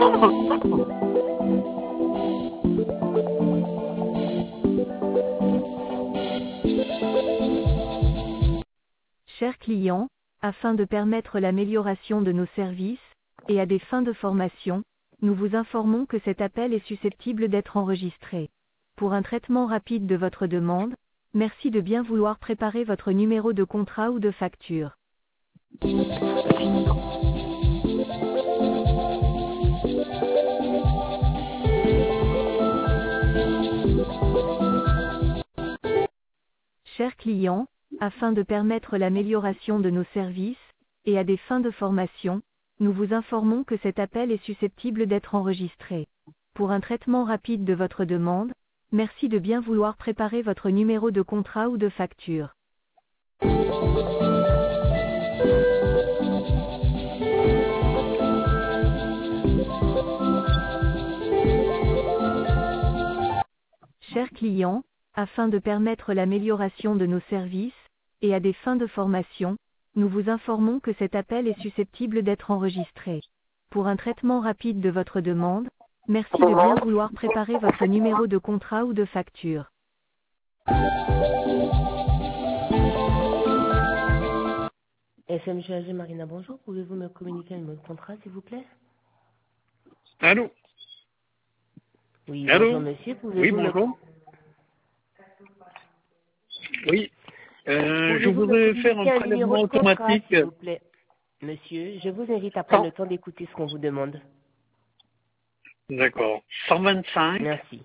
Chers clients, afin de permettre l'amélioration de nos services, et à des fins de formation, nous vous informons que cet appel est susceptible d'être enregistré. Pour un traitement rapide de votre demande, merci de bien vouloir préparer votre numéro de contrat ou de facture. Chers clients, afin de permettre l'amélioration de nos services, et à des fins de formation, nous vous informons que cet appel est susceptible d'être enregistré. Pour un traitement rapide de votre demande, merci de bien vouloir préparer votre numéro de contrat ou de facture. Chers clients, afin de permettre l'amélioration de nos services, et à des fins de formation, nous vous informons que cet appel est susceptible d'être enregistré. Pour un traitement rapide de votre demande, merci de bien vouloir préparer votre numéro de contrat ou de facture. SMGAG Marina, bonjour. Pouvez-vous me communiquer le numéro de contrat, s'il vous plaît? Allô? Oui, Allô? bonjour monsieur. Oui, bonjour. Oui, je Pouvez-vous me voudrais faire un communiquer un numéro prélèvement de contrat, automatique. s'il vous plaît? Monsieur, je vous invite à prendre le temps d'écouter ce qu'on vous demande. D'accord. 125 Merci.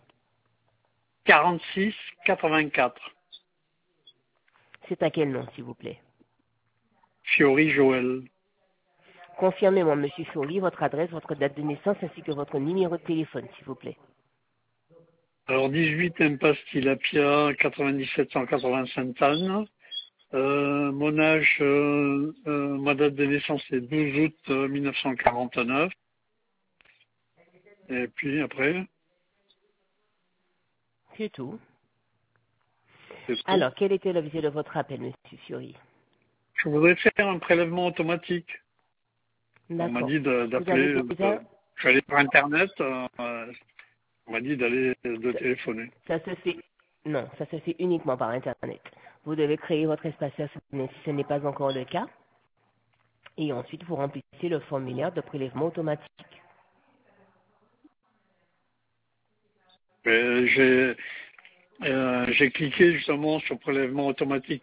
46 84. C'est à quel nom, s'il vous plaît? Fiori Joël. Confirmez-moi, monsieur Fiori, votre adresse, votre date de naissance ainsi que votre numéro de téléphone, s'il vous plaît. Alors 18 impasse Tilapia, 97 180 Sainte-Anne. Mon âge, ma date de naissance est 12 août 1949. Et puis après, C'est tout. c'est tout. Alors, quel était l'objet de votre appel, monsieur Fiori? Je voudrais faire un prélèvement automatique. On m'a D'accord. dit d'appeler. Je suis allé sur Internet. On m'a dit de téléphoner. Ça se fait. Non, ça se fait uniquement par Internet. Vous devez créer votre espace personnel si ce n'est pas encore le cas. Et ensuite, vous remplissez le formulaire de prélèvement automatique. J'ai cliqué justement sur prélèvement automatique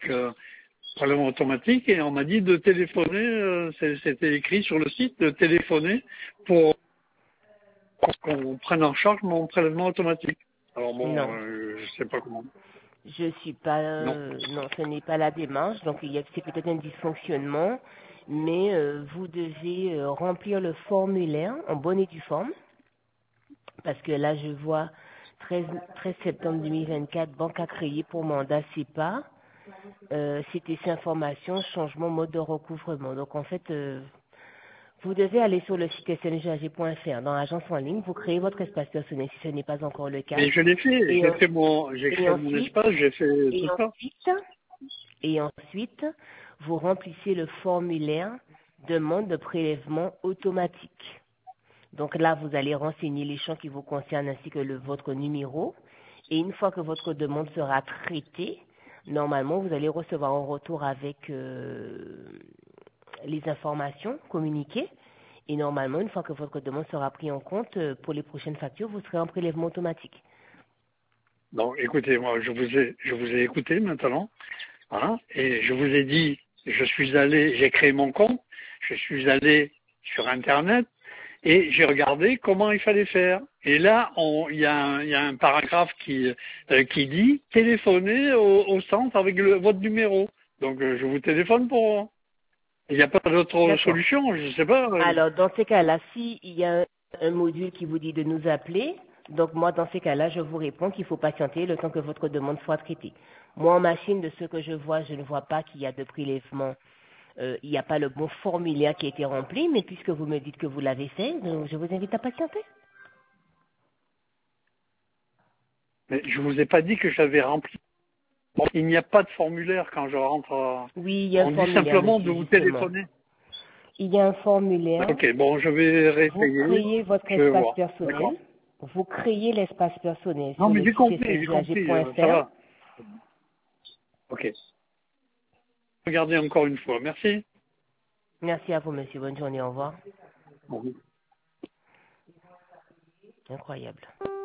et on m'a dit de téléphoner. C'était écrit sur le site de téléphoner pour qu'on prenne en charge mon prélèvement automatique. Alors bon, Non. je sais pas comment. Je suis pas. Non, ce n'est pas la démarche. Donc, c'est peut-être un dysfonctionnement. Mais vous devez remplir le formulaire en bonne et due forme. Parce que là, je vois 13 septembre 2024, banque à créer pour mandat CEPA. C'était ces informations, changement mode de recouvrement. Donc, en fait, vous devez aller sur le site smgag.fr. Dans l'agence en ligne, vous créez votre espace personnel si ce n'est pas encore le cas. Mais je l'ai fait. J'ai créé mon espace, j'ai fait tout ça. Et ensuite, vous remplissez le formulaire demande de prélèvement automatique. Donc là, vous allez renseigner les champs qui vous concernent ainsi que votre numéro. Et une fois que votre demande sera traitée, normalement, vous allez recevoir un retour avec les informations communiquées. Et normalement, une fois que votre demande sera prise en compte, pour les prochaines factures, vous serez en prélèvement automatique. Non, écoutez, moi, je vous ai écouté maintenant. Hein, et je vous ai dit, j'ai créé mon compte, je suis allé sur Internet et j'ai regardé comment il fallait faire. Et là, il y a un paragraphe qui dit téléphonez au centre avec votre numéro. Donc je vous téléphone pour. Il n'y a pas d'autre solution, je ne sais pas. Alors dans ces cas-là, s'il y a un module qui vous dit de nous appeler, donc moi dans ces cas-là, je vous réponds qu'il faut patienter le temps que votre demande soit traitée. Moi en machine, de ce que je vois, je ne vois pas qu'il y a de prélèvement. Il n'y a pas le bon formulaire qui a été rempli, mais puisque vous me dites que vous l'avez fait, donc je vous invite à patienter. Mais je vous ai pas dit que j'avais rempli. Bon, il n'y a pas de formulaire quand je rentre. Oui, il y a un on formulaire, dit simplement monsieur, de vous justement. téléphoner. il y a un formulaire. Ok, bon, je vais Vous réessayer. créez votre Je vais espace voir. D'accord. personnel. Vous créez l'espace personnel Non, sur mais le j'ai site compris, ça sngag.fr. va. Ok. Regardez encore une fois. Merci. Merci à vous, monsieur. Bonne journée. Au revoir. Au revoir. Incroyable.